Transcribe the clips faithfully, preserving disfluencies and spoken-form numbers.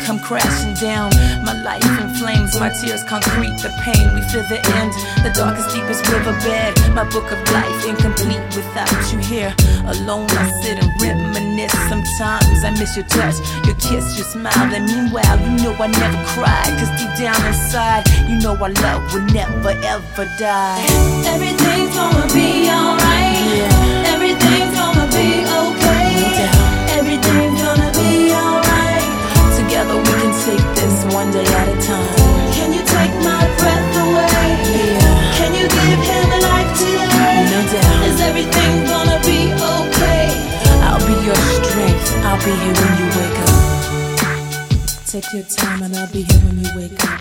come crashing down. My life in flames, my tears concrete, the pain, we feel the end. The darkest, deepest riverbed, my book of life incomplete without you here. Alone I sit and reminisce. Sometimes I miss your touch, your kiss, your smile. And meanwhile, you know I never cried, cause deep down inside, you know our love will never ever die. Everything's gonna be alright. Yeah. Everything's gonna be okay. No doubt. Everything's gonna be alright. Together we can take this one day at a time. Can you take my breath away? Yeah. Can you give him a life today? No doubt. Is everything gonna be okay? I'll be your strength, I'll be here when you wake up. Take your time and I'll be here when you wake up.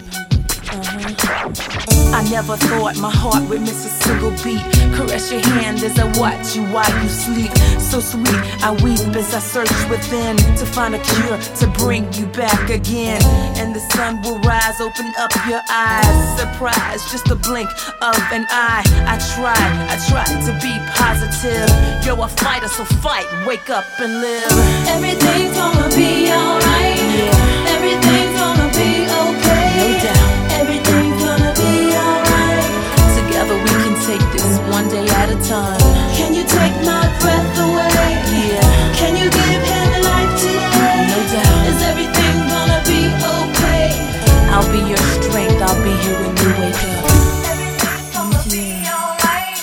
Uh-huh. I never thought my heart would miss a single beat. Caress your hand as I watch you while you sleep. So sweet, I weep as I search within to find a cure to bring you back again. And the sun will rise, open up your eyes. Surprise, just a blink of an eye. I tried, I tried to be positive. You're a fighter, so fight, wake up and live. Everything's gonna be alright. Yeah. Everything's gonna be okay. No doubt. Everything's gonna be alright. Together we can take this one day at a time. Can you take my breath away? Yeah. Can you give him a life today? No doubt. Is everything gonna be okay? I'll be your strength, I'll be here when you wake up. Everything's gonna be alright.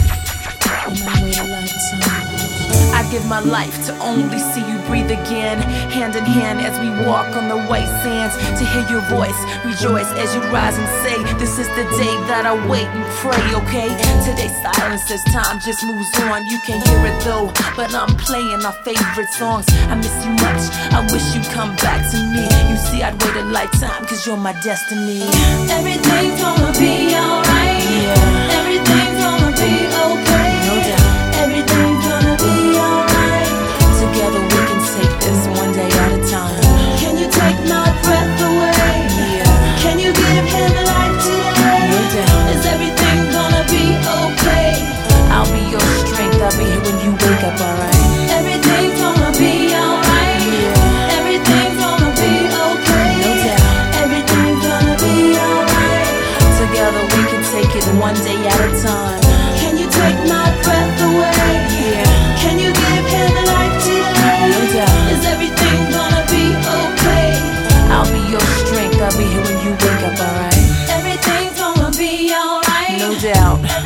And I wait a lifetime. I give my life to only see you breathe again. Hand in hand as we walk on the white sands. To hear your voice, rejoice as you rise and say, this is the day that I wait and pray, okay? Today's silence as time just moves on. You can't hear it though, but I'm playing our favorite songs. I miss you much, I wish you'd come back to me. You see, I'd wait a lifetime, cause you're my destiny. Everything's gonna be alright. Yeah. Everything's gonna be okay. No doubt. Everything's gonna be alright. Together we can take this one day at a time. Can you take my breath away? Yeah. Can you give him a life today? No doubt. Is everything gonna be okay? I'll be your strength, I'll be here when you wake up, alright? Everything's gonna be alright. Yeah. Everything's gonna be okay. No doubt. Everything's gonna be alright. Together we can take it one day at a time. Can you take my breath away? Yeah. Can you give him a life today? No doubt. Is everything gonna be okay? I'll be your strength, I'll be here when you wake up, alright? Everything's gonna be alright. No doubt.